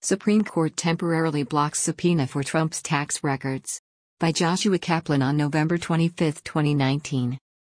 Supreme Court temporarily blocks subpoena for Trump's tax records. By Joshua Kaplan on November 25, 2019.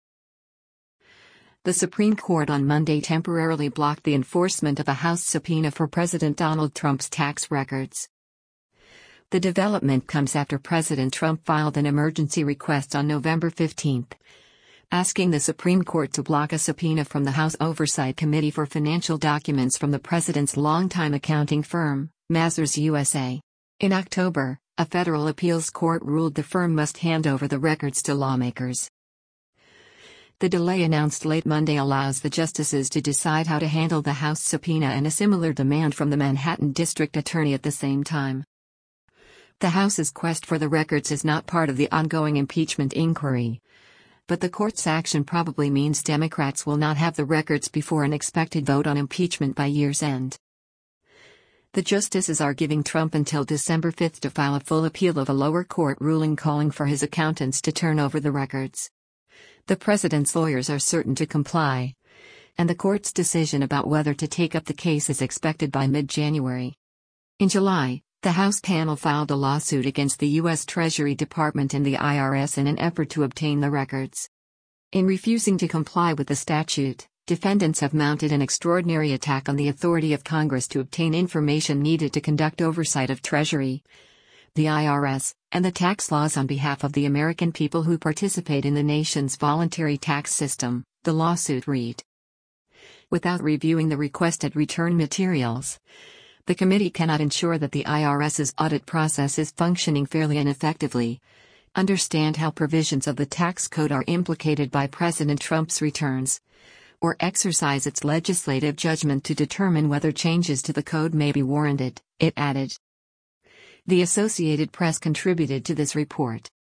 The Supreme Court on Monday temporarily blocked the enforcement of a House subpoena for President Donald Trump's tax records. The development comes after President Trump filed an emergency request on November 15, asking the Supreme Court to block a subpoena from the House Oversight Committee for financial documents from the president's longtime accounting firm, Mazars USA. In October, a federal appeals court ruled the firm must hand over the records to lawmakers. The delay announced late Monday allows the justices to decide how to handle the House subpoena and a similar demand from the Manhattan District Attorney at the same time. The House's quest for the records is not part of the ongoing impeachment inquiry, but the court's action probably means Democrats will not have the records before an expected vote on impeachment by year's end. The justices are giving Trump until December 5 to file a full appeal of a lower court ruling calling for his accountants to turn over the records. The president's lawyers are certain to comply, and the court's decision about whether to take up the case is expected by mid-January. In July, the House panel filed a lawsuit against the U.S. Treasury Department and the IRS in an effort to obtain the records. In refusing to comply with the statute, defendants have mounted an extraordinary attack on the authority of Congress to obtain information needed to conduct oversight of Treasury, the IRS, and the tax laws on behalf of the American people who participate in the nation's voluntary tax system, the lawsuit read. Without reviewing the requested return materials, the committee cannot ensure that the IRS's audit process is functioning fairly and effectively, understand how provisions of the tax code are implicated by President Trump's returns, or exercise its legislative judgment to determine whether changes to the code may be warranted, it added. The Associated Press contributed to this report.